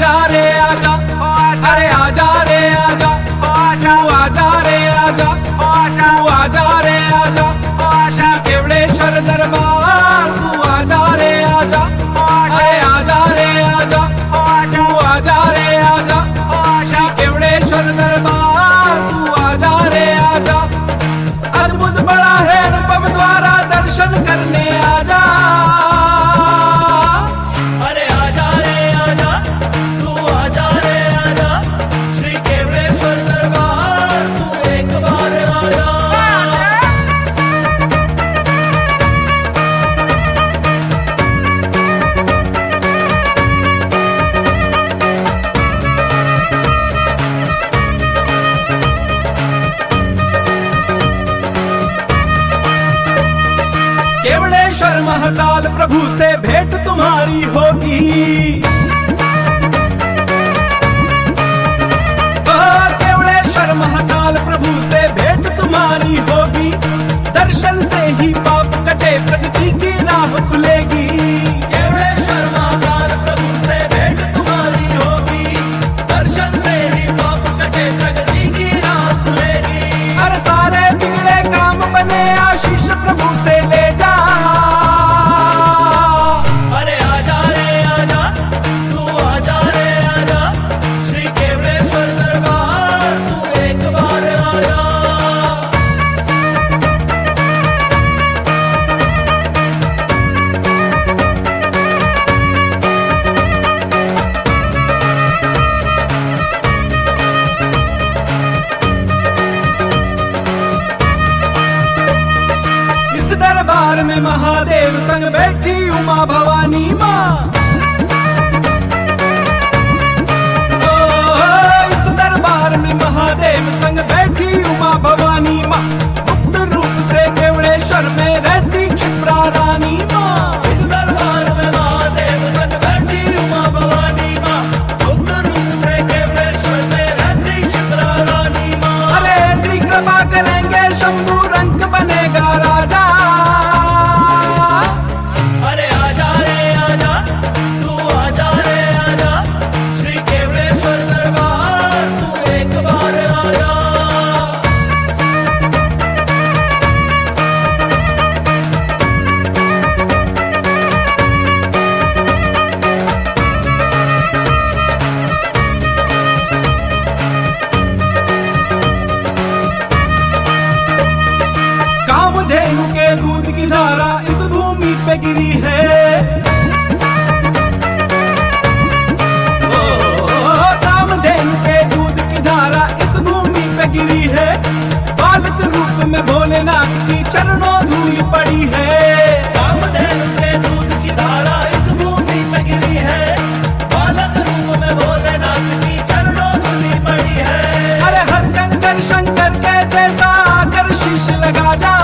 आजा रे आजा, अरे आजा रे आजा, तू आजा रे आजा, तू आजा रे आजा, श्री केवड़ेश्वर दरबार तू आजा रे आजा, अरे आजा रे आजा, तू आजा रे आजा, श्री केवड़ेश्वर दरबार तू आजा रे आजा। अद्भुत बड़ा है अनुपम द्वारा दर्शन करने आजा, अरे आजा रे आजा, तू आजा रे आजा, श्री केवड़ेश्वर दरबार तू एक बार आजा। केवड़ेश्वर महाकाल प्रभु से भेंट तुम्हारी होगी, केवड़ेश्वर महाकाल प्रभु से भेंट तुम्हारी होगी, दर्शन से ही पाप कटे प्रगति की राह खुलेगी। केवड़ेश्वर महाकाल प्रभु से भेंट तुम्हारी होगी, दर्शन से ही पाप कटे प्रगति की राह खुलेगी। हर सारे बिगड़े काम बने आशीष प्रभु से ले जा, अरे आजा रे आजा, तू आजा रे आजा, श्री केवड़ेश्वर दरबार तू एक बार आजा। इस दरबार में महादेव संग बैठी उमा भवानी माँ, इस दरबार में महादेव संग बैठी उमा भवानी माँ, मुक्त रूप से केवड़ेश्वर में रहती क्षिप्रा रानी माँ। इस दरबार में महादेव संग बैठी उमा भवानी माँ, मुक्त रूप से केवड़ेश्वर में रहती क्षिप्रा रानी माँ। अरे ऐसी कृपा करेंगे शंभू रंग बनेगा राजा, अरे आजा रे आजा, तू आजा रे आजा, श्री केवड़ेश्वर दरबार तू एक बार आजा। कामधेनु के दूध की धारा इस भूमि पे गिरी है, कामधेनु के दूध की धारा इस भूमि पे गिरी है, बालक रूप में भोलेनाथ की चरणों धूल पड़ी है। कामधेनु के दूध की धारा इस भूमि पे गिरी है, बालक रूप में भोलेनाथ की चरणों धूली पड़ी है। अरे हर कंकर शंकर के जैसा आकर शीश लगा जा,